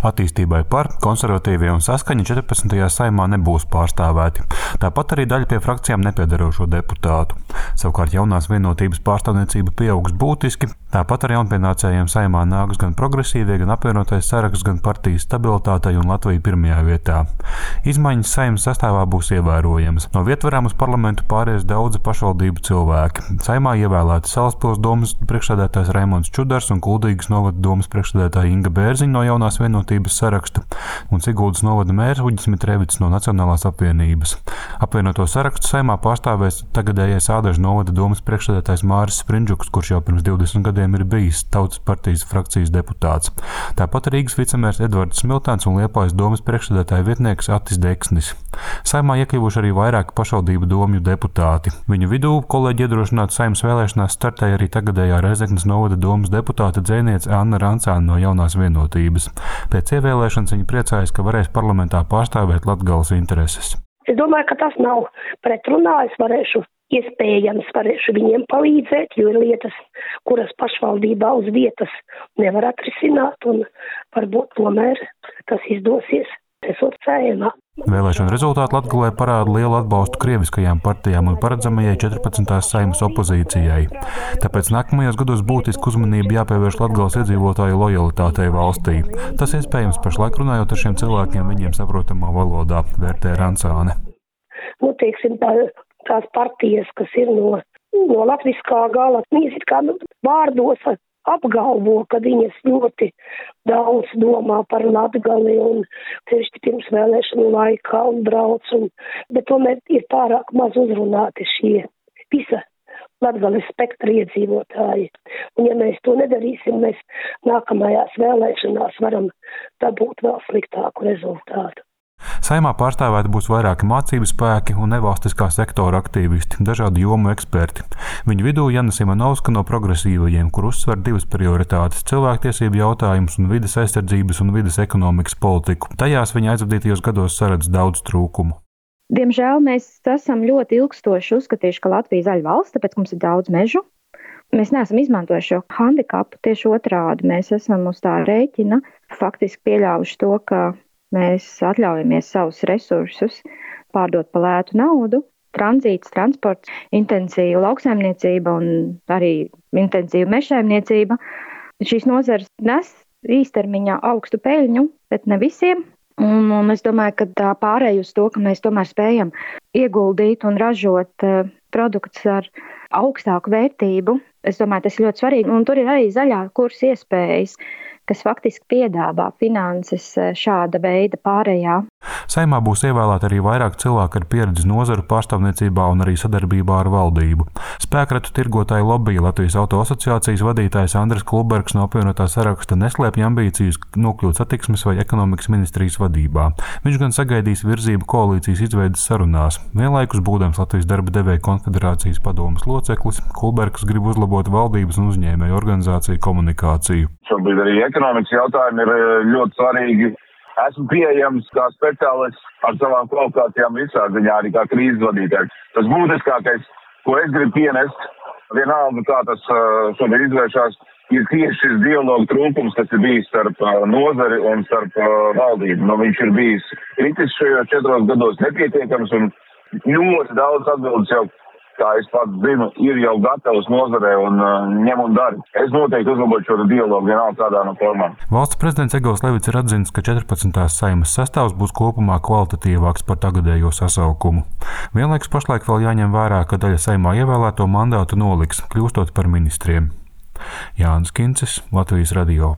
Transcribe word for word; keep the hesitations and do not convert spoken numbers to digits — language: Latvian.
Attīstībai par, Konservatīvie un Saskaņa četrpadsmitajā Saeimā nebūs pārstāvēti. Tāpat arī daļa pie frakcijām nepiedarošo deputātu. Savukārt jaunās vienotības pārstāvniecība pieaugs būtiski. Tāpat ar jaunpienācējiem Saeimā nāks gan progresīvie, gan apvienotais saraksts, gan partijas Stabilitātei un Latvija pirmajā vietā. Izmaiņas Saeimas sastāvā būs ievērojamas. No vietvarām uz parlamentu pāries daudzi pašvaldību cilvēki. Saeimā ievēlēti Salaspils domas priekšsēdētājs Raimonds Čudars un Kuldīgas novada domas priekšsēdētāja Inga Bērziņa no jaunās vienotības saraksta un Siguldas novada mērs Uģis Mitrevits no Nacionālās apvienības. Apvienoto sarakstu Saeimā pārstāvēs tagadējais Ādažu novada domas priekšsēdētājs Māris Sprindžuks, kurš jau pirms divdesmit gadiem ir bijis Tautas partijas frakcijas deputāts. Tāpat Rīgas vicemērs Edvards Smiltēns un Liepājas domas priekšsēdētāja vietnieks Attis Deksnis. Saeimā iekļuvuši arī vairāki pašvaldību domju deputāti. Viņu vidū kolēģi iedrošināt Saeimas vēlēšanās startēja arī tagadējā Rezeknes novada domas deputāte dzejniece Anna Rancāne no jaunās vienotības. Pēc ievēlēšanas viņa priecājas, ka varēs parlamentā pārstāvēt Latgales intereses. Es domāju, ka tas nav pretrunā. Es varēšu, iespējams, varēšu viņiem palīdzēt, jo ir lietas, kuras pašvaldībā uz vietas nevar atrisināt, un varbūt tomēr tas izdosies esot Saeimā. Vēlēšana rezultāti Latgalē parāda lielu atbalstu krieviskajām partijām un paredzamajai četrpadsmitās Saeimas opozīcijai. Tāpēc nākamajos gados būtiski uzmanība jāpievērš Latgales iedzīvotāju lojalitātei valstī. Tas iespējams pašlaik runājot ar šiem cilvēkiem viņiem saprotamā valodā, vērtē Rancāne. Nu, teiksim, tā, tās partijas, kas ir no, no latviskā gala, viņas ir kā nu, vārdos apgalvo, ka viņas ļoti daudz domā par Latgali un tieši pirms vēlēšanu laikā un brauc, un, bet tomēr ir pārāk maz uzrunāti šie visa Latgales spektra iedzīvotāji. Un ja mēs to nedarīsim, mēs nākamajās vēlēšanās varam dabūt vēl sliktāku rezultātu. Saeimā pārstāvēti būs vairāki mācību spēki un nevalstiskā sektora aktīvisti, dažādu jomu eksperti. Viņu vidū Jana Simonovska no progresīvajiem, kur uzsver divas prioritātes – cilvēktiesību jautājumus un vides aizsardzības un vides ekonomikas politiku. Tajās viņa aizvadītajos gados saredz daudz trūkumu. Diemžēl mēs esam ļoti ilgstoši uzskatījuši, ka Latvija ir zaļa valsts, tāpēc mums ir daudz mežu. Mēs neesam izmantojuši šo handikapu, tieši otrādi. Mēs esam uz tā rēķina faktiski pieļāvuši to, ka mēs atļaujamies savus resursus pārdot par lētu naudu, tranzīts, transports, intensīva lauksaimniecība un arī intensīva mežsaimniecība. Šīs nozares nes īstermiņā augstu peļņu, bet ne visiem. Un, un es domāju, ka tā pārēj uz to, ka mēs tomēr spējam ieguldīt un ražot uh, produktus ar augstāku vērtību, es domāju, tas ir ļoti svarīgi. Un tur ir arī zaļā kursa iespējas, kas faktiski piedāvā finanses šāda veida pārējā. Saeimā būs ievēlēti arī vairāk cilvēku ar pieredzi nozaru pārstāvniecībā un arī sadarbībā ar valdību. Spēkratu tirgotāju lobija Latvijas auto asociācijas vadītājs Andris Klubergs no apvienotā saraksta neslēpj ambīcijas nokļūt satiksmes vai ekonomikas ministrijas vadībā. Viņš gan sagaidīs virzību koalīcijas izveidas sarunās. Vienlaikus būdams Latvijas darba devēju konfederācijas padomes loceklis, Klubergs grib uzlabot valdības un uzņēmēju organizāciju komunikāciju. Šobrīd arī ekonomikas jautājumi ir ļoti svarīgi. Esmu pieejams kā speciālists ar savām kvalifikācijām visā ziņā, arī kā krīzes vadītājs. Tas būtiskākais, ko es gribu pienest, vienalga kā tas šobrīd izvēršās, ir tieši šis dialogu trūkums, kas ir bijis starp nozari un starp valdību. Nu, viņš ir bijis kritisks šajos četros gados nepietiekams un ļoti daudz atbildes jau, kā es pats zinu, ir jau gatavs nozarē un uh, ņem un dari. Es noteikti uzlabotu šo dialogu vienalga kādā no formām. Valsts prezidents Egils Levits ir atzinis, ka četrpadsmitās Saeimas sastāvs būs kopumā kvalitatīvāks par tagadējo sasaukumu. Vienlaikus pašlaik vēl jāņem vērā, ka daļa Saeimā ievēlēto mandātu noliks, kļūstot par ministriem. Jānis Kincis, Latvijas radio.